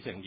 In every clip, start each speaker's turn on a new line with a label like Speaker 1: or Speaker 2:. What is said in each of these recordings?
Speaker 1: 程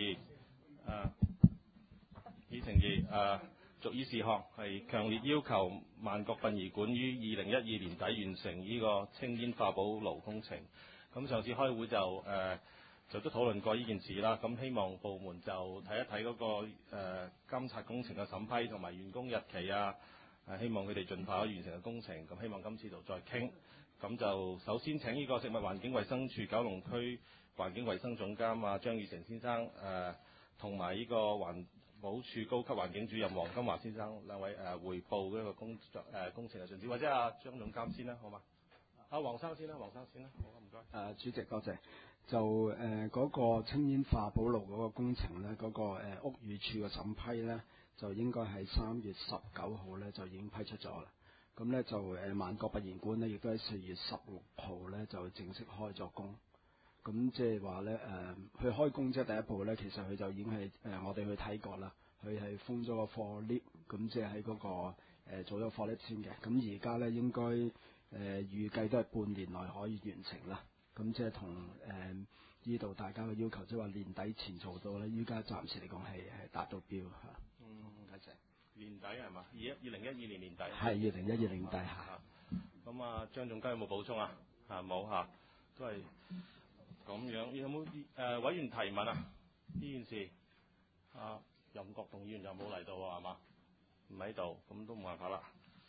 Speaker 1: 2，續議事項係強烈要求萬國殯儀館於2012年底完成呢個青煙化寶爐工程。咁上次開會就都討論過呢件事啦。咁希望部門就睇一睇嗰個監察工程嘅審批同埋完工日期啊。希望佢哋盡快可以完成嘅工程。咁希望今次就再傾。咁就首先請呢個食物環境衞生署九龍區環境衞生總監張宇成先生同埋呢個環保署高級環境主任黃金華先生兩位匯報呢個工程嘅進展，或者張總監先啦，好嘛？黃生先啦，好唔該。
Speaker 2: 主席多謝。就嗰個青煙化寶爐嗰個工程呢，嗰個屋宇署嘅審批呢，就應該係3月19號呢就已經批出咗啦。咁呢就萬國殯儀館呢，亦都喺4月16號呢就正式開咗工。咁即係話呢，佢開工即係第一步呢，其實佢就已經係我哋去睇過啦。佢係封咗個貨 lift，咁即係喺嗰個做咗貨 lift 先嘅。咁而家呢，應該預計都係半年內可以完成啦。咁即係同呢度大家嘅要求，即係話年底前做到呢，依家暫時嚟講係達到標嚇。多謝。
Speaker 1: 年底係嘛？2012年年底。
Speaker 2: 係2012年底嚇。
Speaker 1: 咁張總監有冇補充啊？冇嚇，都係咁樣。有冇委員提問啊？呢件事任國棟議員就冇嚟到係嘛？唔喺度，咁都冇辦法啦。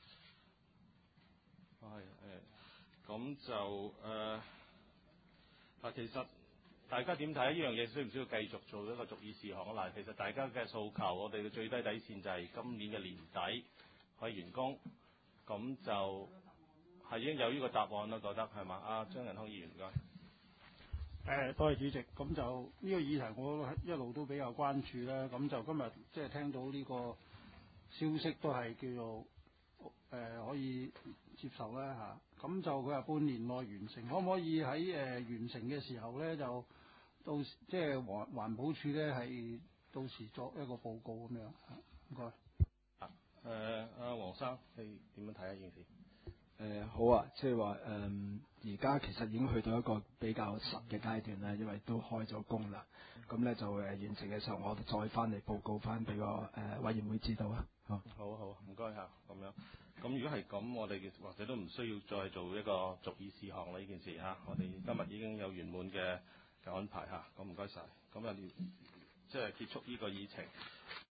Speaker 1: 咁就其實大家點睇呢樣嘢？需唔需要繼續做一個續議事項啊？其實大家嘅訴求，我哋嘅最低底線就係今年嘅年底可以完工。咁就係已經有呢個答案啦，覺得係嘛？張仁康議員唔該。
Speaker 3: 多謝主席。咁就呢個議題我一路都比較關注啦。咁就今日即係聽到呢個消息都係叫做可以接受啦嚇。咁就佢話半年內完成，可唔可以喺完成嘅時候咧，就到時即係環保署咧係到時作一個報告咁樣嚇？唔該。
Speaker 1: 黃生，你點樣睇呢件事？
Speaker 2: 好啊，即係話而家其實已經去到一個比較實嘅階段啦，因為都開咗工啦。咁咧就完成嘅時候，我再翻嚟報告翻俾個委員會知道啊。好，
Speaker 1: 唔該嚇，咁樣。咁如果係咁，我哋或者都唔需要再做一個續議事項啦。呢件事嚇，我哋今日已經有圓滿嘅安排嚇。咁唔該晒。咁即係結束呢個議程。